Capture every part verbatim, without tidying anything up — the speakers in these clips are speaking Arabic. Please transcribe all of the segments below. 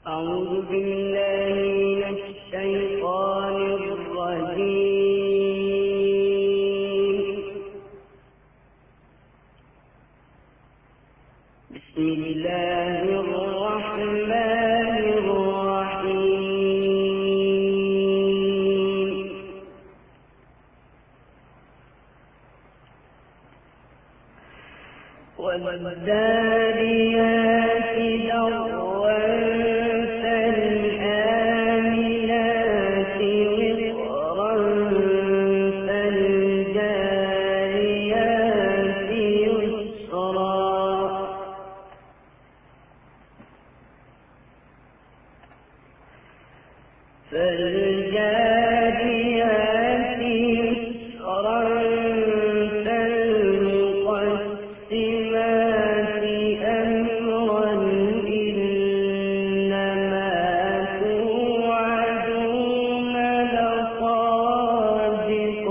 أعوذ بالله من الشيطان الرجيم. بسم الله الرحمن الرحيم. والذاريات ذروا فالآمنات وقرا فالجاريات يسرا فالجاريات يسرا فالمقسمات أمرا إنما توعدون لصادق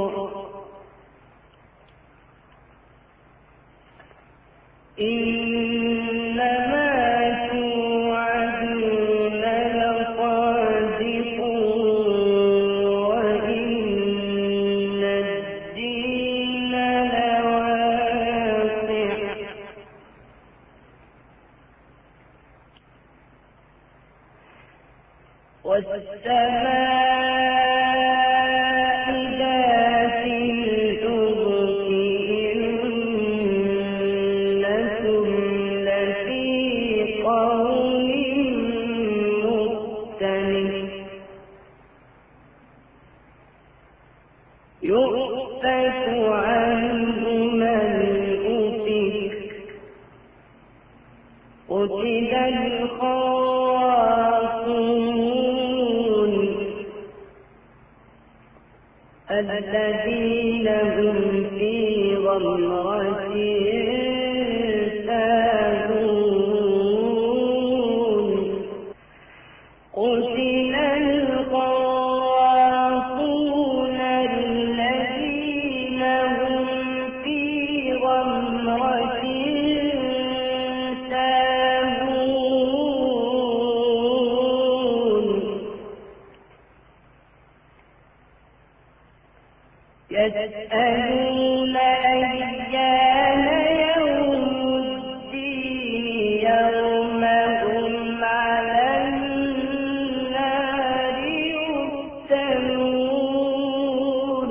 إنما توعدون لصادق وإن الدين لواقع والسماء ذات الحبك إنكم لفي قول مختلف يؤفك عنه من أفك قتل الخراصون الذين هم في غمرة ساهون قتل الخراصون الذين هم في غمرة ساهون يسألون أيان يوم الدين يوم هم على النار يفتنون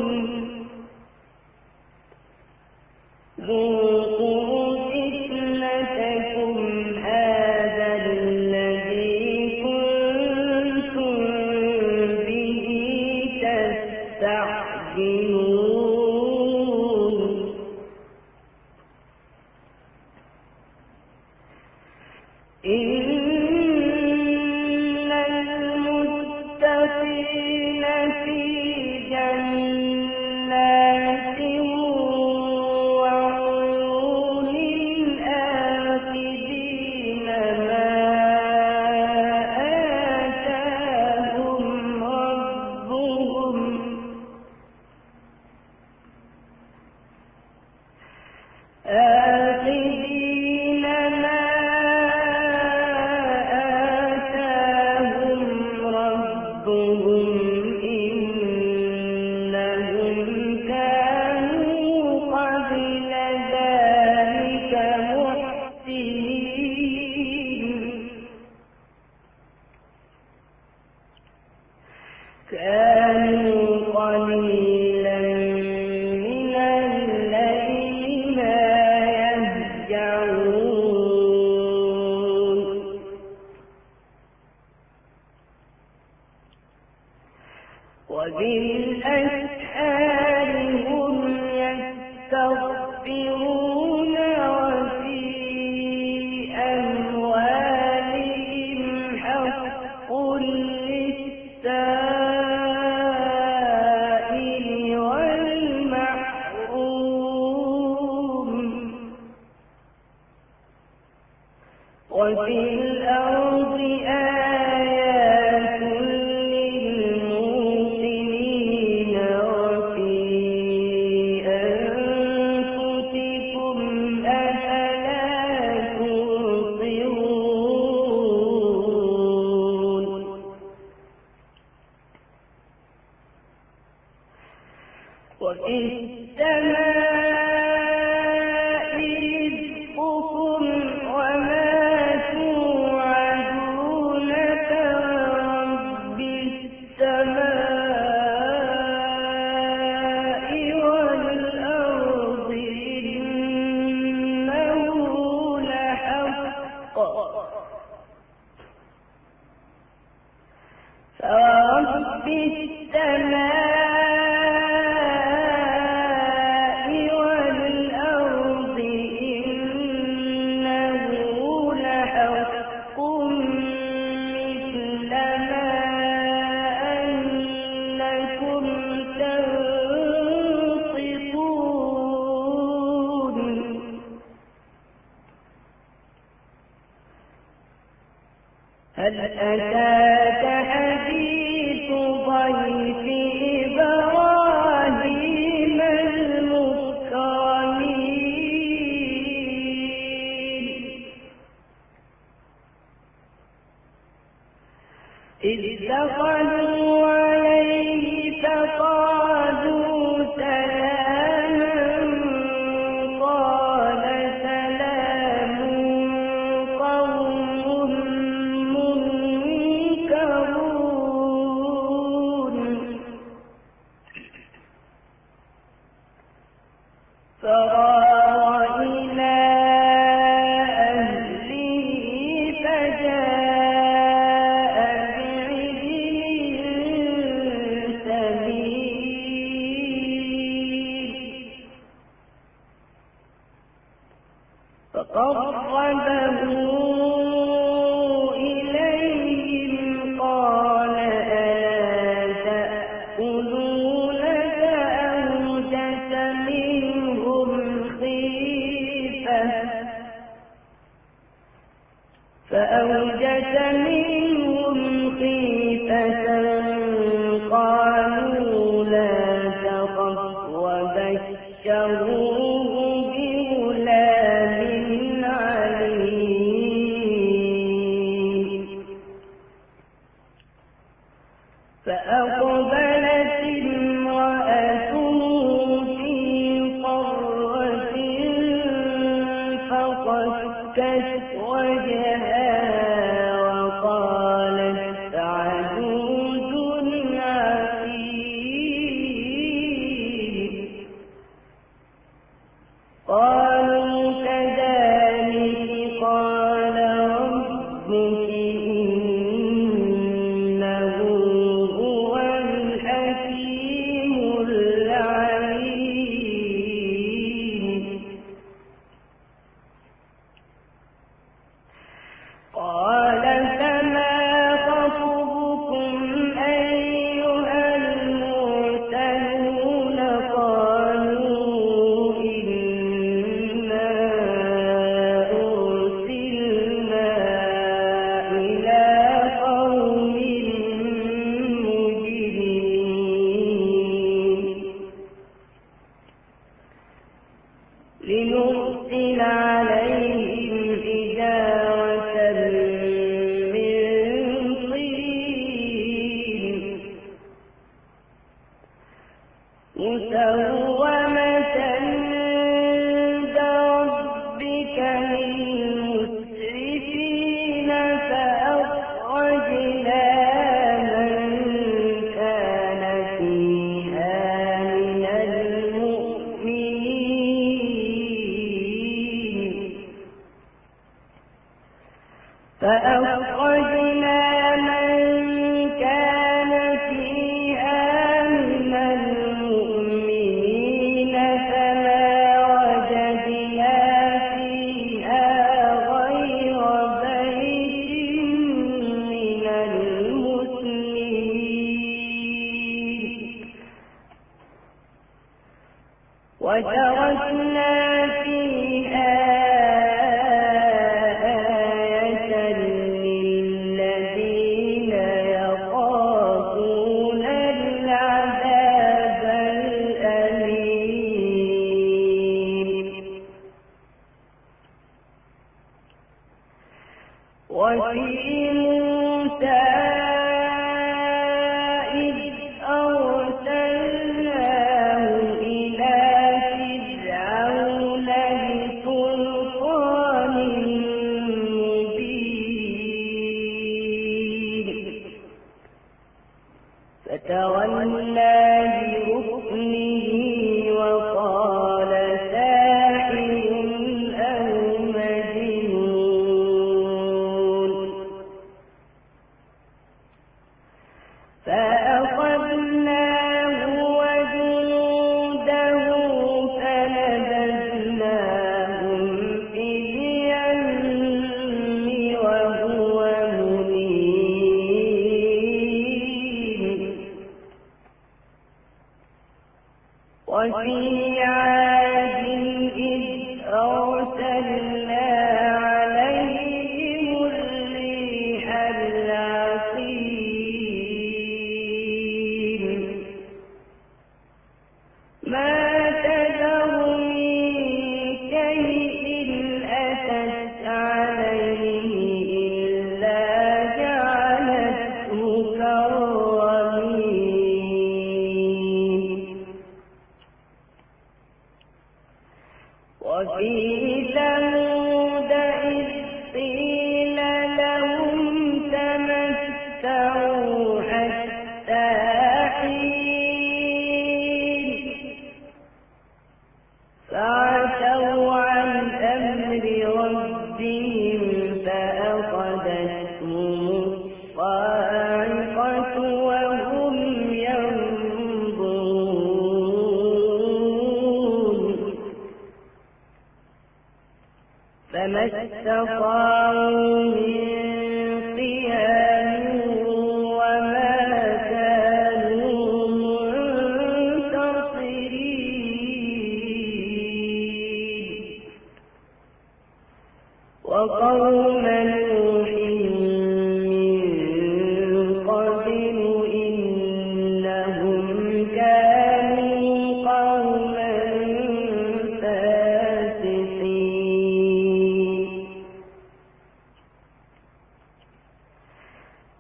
ذوقوا فتنتكم هذا الذي كنتم به تستعجلون إن المتقين في جنات وعيون آخذين ما آتاهم ربهم آخذين ما آتاهم ربهم إنهم كانوا قبل ذلك محسنين كانوا قليلا من الليل ما يهجعون وبالأسحار هم يستغفرون وفي أموالهم حق للسائل والمحروم وفي الأرض آيات للموقنين وفي رب السماء والأرض إنه لحق مثل ما أنكم تنطقون هل أتاك حديث ضيف إبراهيم المكرمين إذ دخلوا عليه فقالوا سلاما قال سلام قوم منكرون فراغ إلى أهله فجاء بعجل سمين فقربه إليهم قال ألا تأكلون فأوجس منهم خيفة فأوجس منهم خيفة قالوا لا تخف وبشروه بغلام عليم فأقبلت امرأته في قرة فصكت وجهها وقالت عجوز عقيم قالوا كذلك قال ربك إنه هو الحكيم العليم قال فما خطبكم أيها المرسلون قالوا إنا أرسلنا إلى قوم مجرمين لنرسل عليهم حجارة من طين مسومة عند ربك للمسرفين فأخرجنا من كان فيها من المؤمنين فأخرجنا من كان فيها من المؤمنين فما وجدنا فيها غير بيت من المسلمين وتركنا فيها آية للذين يخافون العذاب الأليم وفي موسى إذ أرسلناه إلى فرعون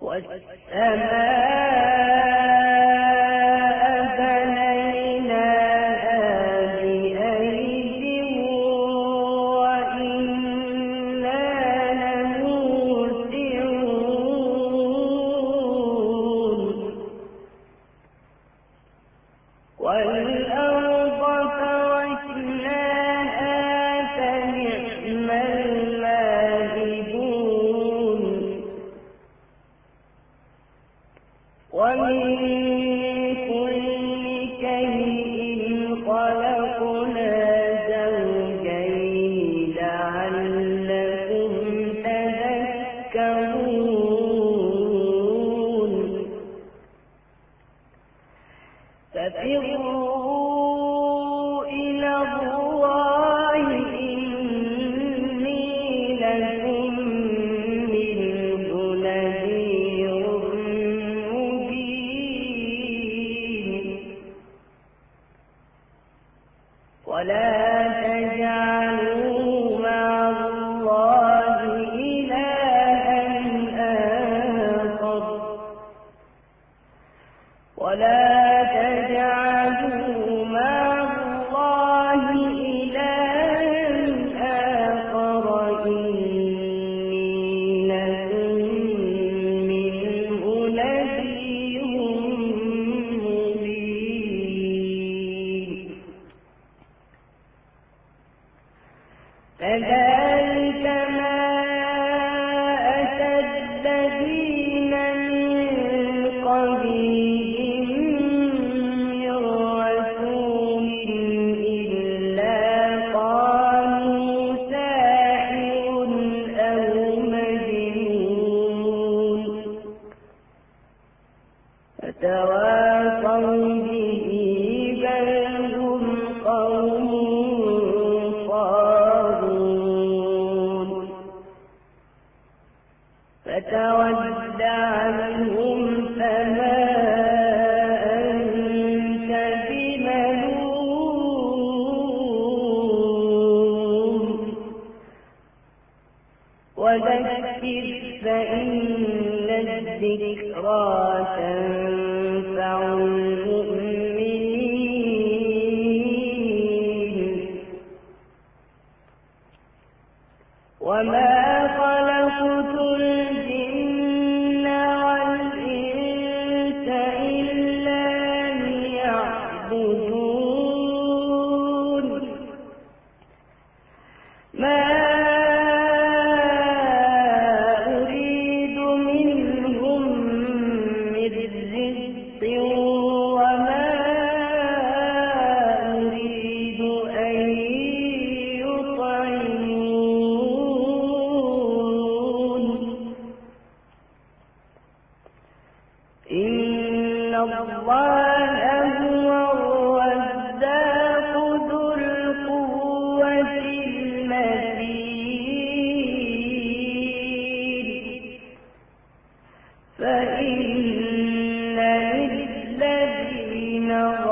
فإن للذين